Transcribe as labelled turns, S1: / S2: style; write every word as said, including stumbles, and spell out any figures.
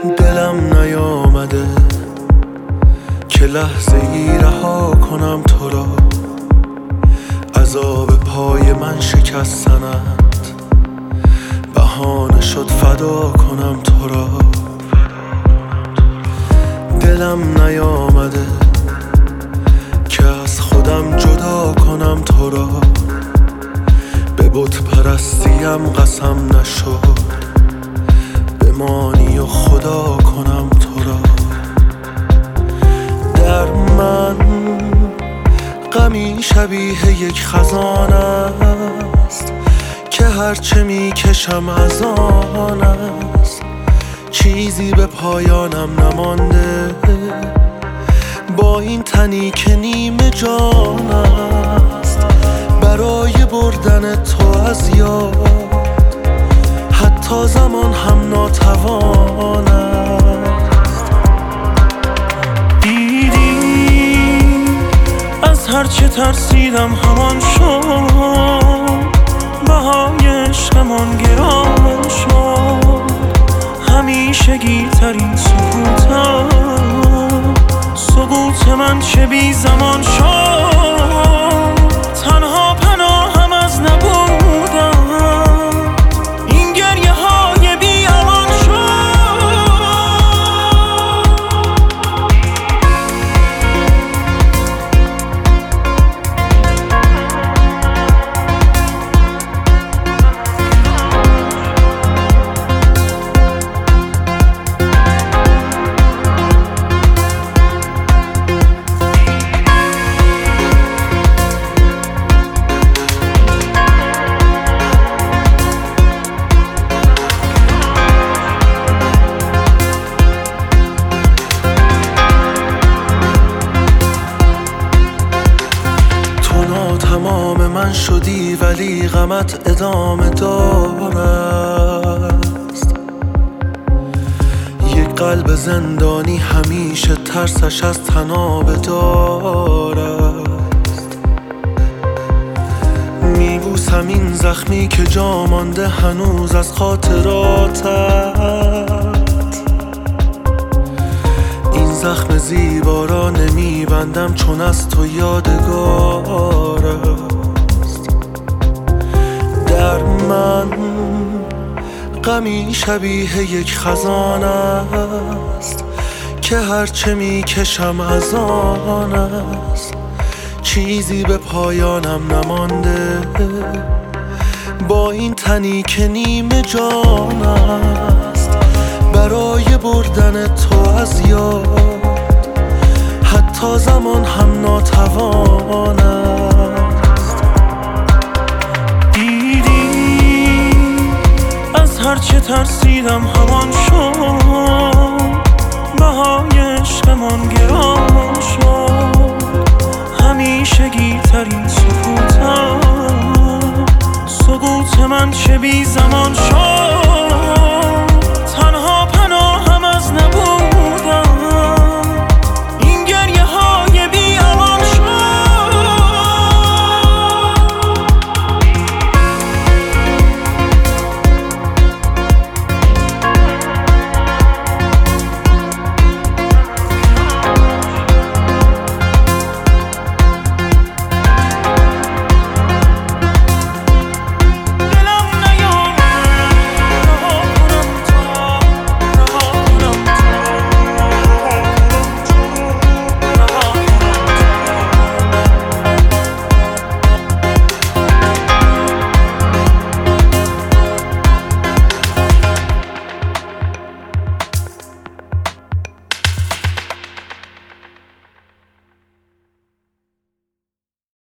S1: دلم نیامده که لحظه ای رها کنم تو را، عذاب پای من شکستنت بهانه شد فدا کنم تو را. دلم نیامده که از خودم جدا کنم تو را، به بت پرستیم قسم نشد بمانی و خدا کنم تو را. در من غمی شبیه یک خزان است که هرچه می کشم از آن است، چیزی به پایانم نمانده با این تنی که نیمه جان است. برای بردن تو از یاد حتی زمان هم ناتوان است. دیدی از هرچه ترسیدم همان شد، بهای عشقمان گران شد. همیشگی ترین سکوتم، سکوت من چه بی زمان شد. تنها پناهم از نبودم، این گریه های بی امان شد. تمام من شدی ولی غمت ادامه دارست. یک قلب زندانی همیشه ترسش از تنابه دارست. میبوسم این زخمی که جا مانده هنوز از خاطراتت. این زخم زیبا را نمیبندم چون از تو یادگار است. در من غمی شبیه یک خزان است که هرچه میکشم از آن است، چیزی به پایانم نمانده با این تنی که نیمه جان است. برای بردن تو از یاد حتی زمان هم ناتوان است. دیدی از هرچه ترسیدم همان شد، بهای عشقمان گران شد. همیشگی ترین سکوتم، سکوت من چه بی زمان شد.